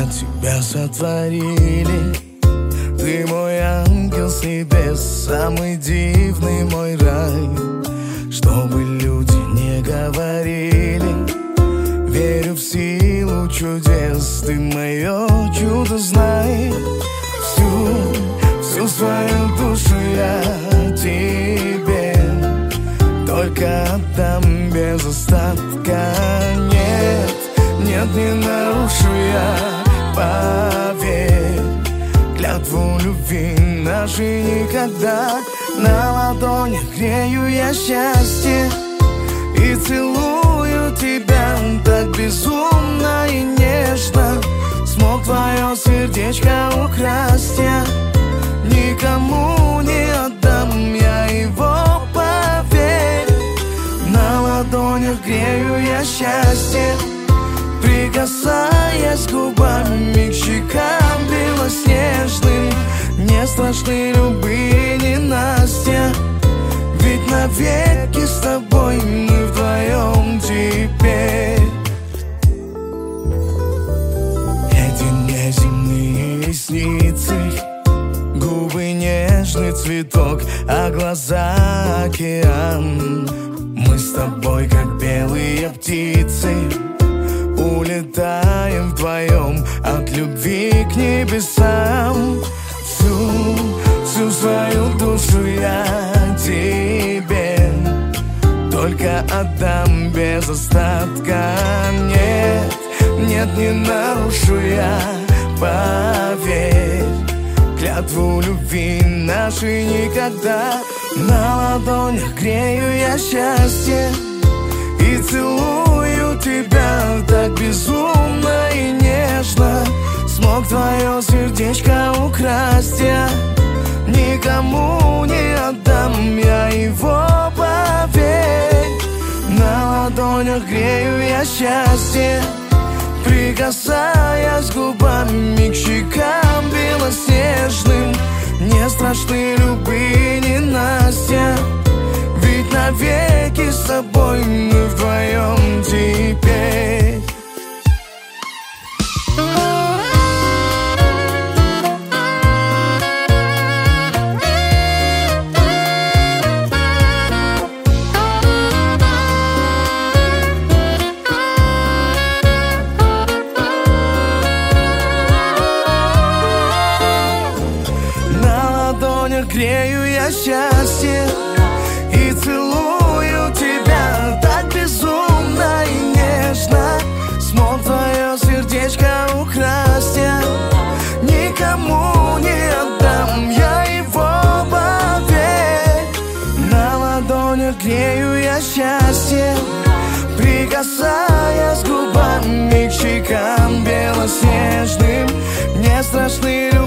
тебя сотворили. Ты мой ангел с небес, самый дивный мой рай. Чтобы люди не говорили, верю в силу чудес. Ты мое чудо, знай. Всю свою душу я тебе только отдам без остатка. Нет, не нарушу я, поверь, клятву любви нашей никогда. На ладонях грею я счастье и целую тебя так безумно и нежно. Смог твое сердечко украсть я, никому не отдам я его, поверь. На ладонях грею я счастье, прикасаясь губами к щекам белоснежным. Не страшны любые ненастья, ведь навеки с тобой мы вдвоем теперь. Эти неземные ресницы, губы нежный цветок, а глаза океан. Мы с тобой как белые птицы, улетаем вдвоем от любви к небесам. Всю свою душу я тебе только отдам без остатка. Нет, не нарушу я, поверь, клятву любви нашей никогда. На ладонях грею я счастье и целую тебя так безумно и нежно. Смог твое сердечко украсть я, никому не отдам я его, поверь. На ладонях грею я счастье, прикасаясь губами к щекам белоснежным. Не страшны любые ненастья, ведь навеки с тобой мы вдвоем теперь. Грею я счастье и целую тебя так безумно и нежно. Смог твое сердечко украсть я, никому не отдам я его, поверь. На ладонях грею я счастье, прикасаясь губами к щекам белоснежным. Не страшны